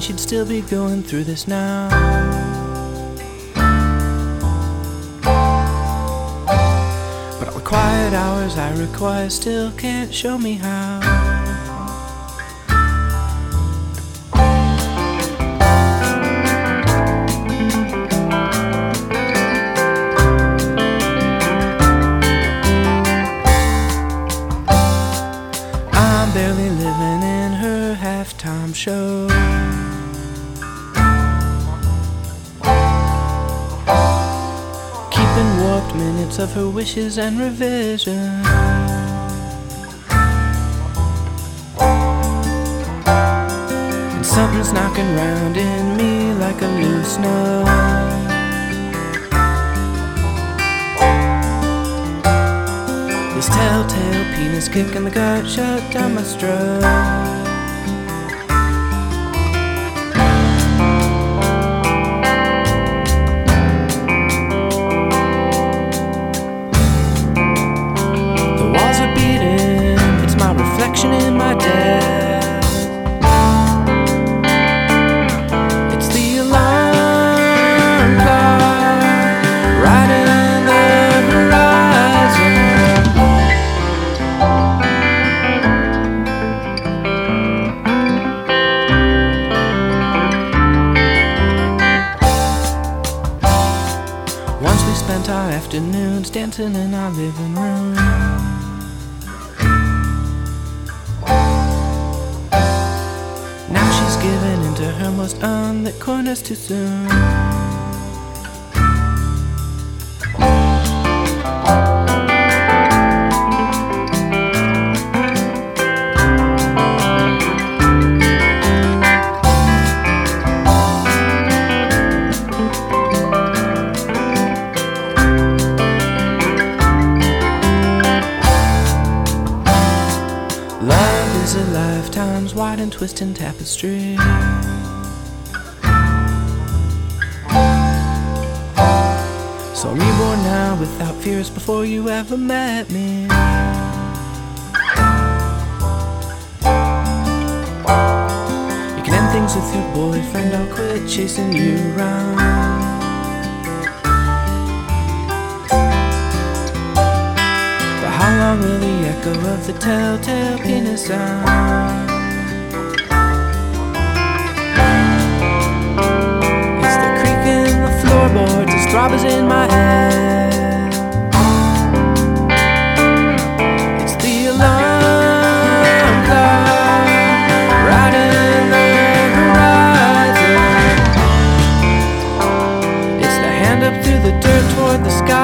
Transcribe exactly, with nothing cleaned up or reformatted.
she'd still be going through this now. But all the quiet hours I require still can't show me how. Barely living in her halftime show. Keeping warped minutes of her wishes and revision. And something's knocking round in me like a loose nut. This telltale penis kick in the gut shut down my strut. The walls are beating, it's my reflection in my death. It's the alarm clock riding the horizon. Once we spent our afternoons dancing in our living room. Now she's given into her most unlit corners too soon. Love is a lifetime's wide and twisting tapestry. So reborn now without fears before you ever met me. You can end things with your boyfriend, I'll quit chasing you around. How long will the echo of the telltale penis sound? It's the creak in the floorboards as throbbers in my head. It's the alarm clock riding the horizon. It's the hand up through the dirt toward the sky.